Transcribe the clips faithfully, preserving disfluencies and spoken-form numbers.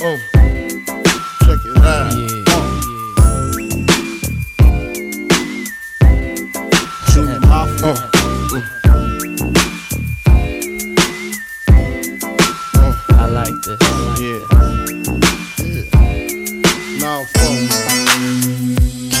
Uh, check it out. Yeah. Junior Mafia. Uh. I like this. Yeah. Yeah. Now, phone.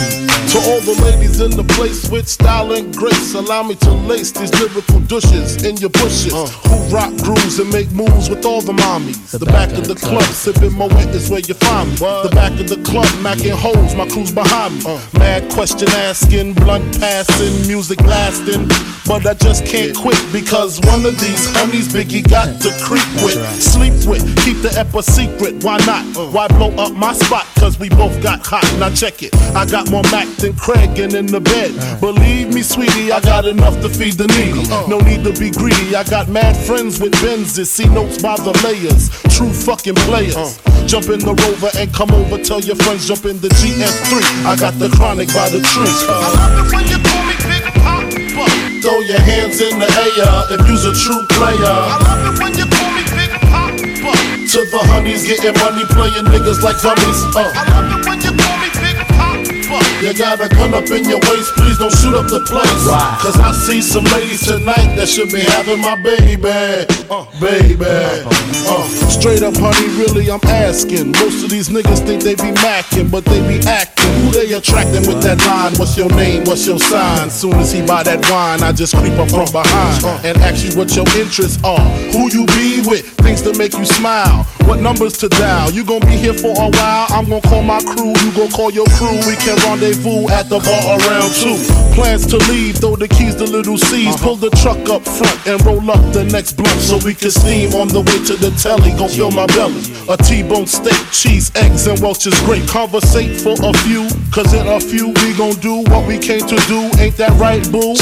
To all the ladies in the place with style and grace, allow me to lace these lyrical douches in your bushes. Uh. Who rock grooves and make moves with all the mommies. The, the back, back of the, the club, club sipping my wet is where you find me. What? The back of the club, macking holes, my crew's behind me. Uh. Mad question asking, blunt passing, music lasting. But I just can't quit because one of these homies Biggie got to creep with, right. Sleep with, keep the ep a secret. Why not? Uh. Why blow up my spot? Cause we both got hot. Now check it. I got more Mac than Craig and in the bed. Uh. Believe me, sweetie, I got enough to feed the needy. Uh. No need to be greedy. I got mad friends with Benzes. See notes by the layers. True fucking players. Uh. Jump in the Rover and come over. Tell your friends jump in the G S three. I got the chronic by the tree. Uh. I love it when you call me Big Papa. Throw your hands in the air if you's a true player. I love it when you call me Big Papa. To the honeys getting money, playing niggas like dummies. Uh. I love it when you call me Big Papa. You got a gun up in your waist, please don't shoot up the place. Wow. Cause I see some ladies tonight that should be having my baby. Uh, baby. Uh, straight up, honey, really, I'm asking. Most of these niggas think they be macking, but they be acting. Who they attracting with that line? What's your name? What's your sign? Soon as he buy that wine, I just creep up from behind and ask you what your interests are. Who you be with? Things to make you smile. What numbers to dial? You gon' be here for a while. I'm gon' call my crew. You gon' call your crew. We can rendezvous at the bar around two. Plans to leave, throw the keys to little C's. Pull the truck up front and roll up the next blunt so we can steam on the way to the telly. Gon' fill my belly. A T-bone steak, cheese, eggs, and Welch's grape. Conversate for a few, cause in a few we gon' do what we came to do. Ain't that right, boo?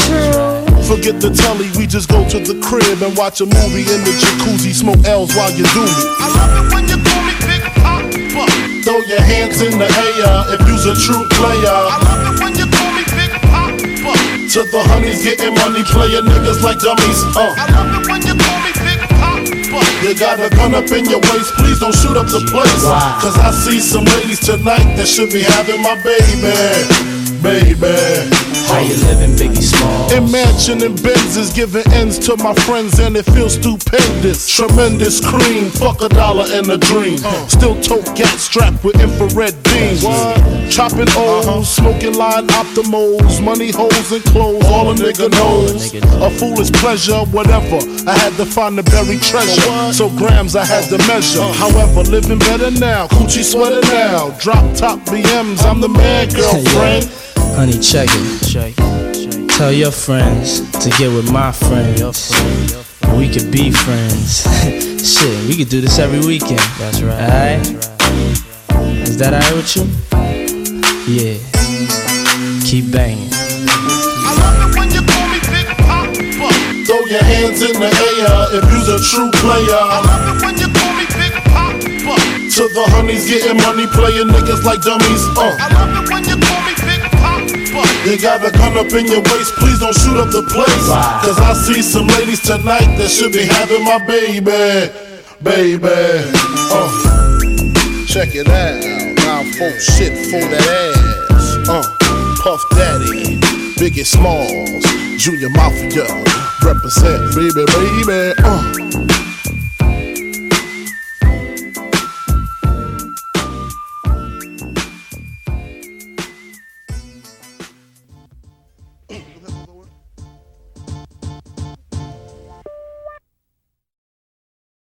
Forget the telly, we just go to the crib and watch a movie in the jacuzzi. Smoke L's while you do me. I love it when you call me Big Papa. Throw your hands in the air if you's a true player. I love it when you call me Big Papa. To the honeys getting money, playing niggas like dummies. Uh. I love it when you call me Big Papa. You got a gun up in your waist, please don't shoot up the place. Wow. Cause I see some ladies tonight that should be having my baby. Baby. How you living, Biggie Smalls? In mansion and Benzes, giving ends to my friends and it feels stupendous. Tremendous cream, fuck a dollar and a dream. Uh. Still tote gat strapped with infrared beams. What? Chopping O's, uh-huh. Smoking line optimals, money holes and clothes, all, all a nigga, nigga knows. Nigga a foolish pleasure, whatever. I had to find the buried treasure, so, so grams I had to measure. Uh. However, living better now, coochie sweater now. Drop top B Ms, I'm the man, girlfriend. Honey, check it. Check it. Tell your friends to get with my friends. We could be friends. Shit, we could do this every weekend. That's right. Alright? Is that alright with you? Yeah. Keep banging. I love it when you call me Big Papa. Throw your hands in the air if you's a true player. I love it when you call me Big Papa. To the honeys getting money, playing niggas like dummies. Uh. I love it when you call me Big Papa. You got a gun up in your waist, please don't shoot up the place. Wow. Cause I see some ladies tonight that should be having my baby. Baby. Uh. Check it out. Now folk shit for that ass. Uh. Puff Daddy, Biggie Smalls, Junior Mafia. Represent, baby, baby. Uh.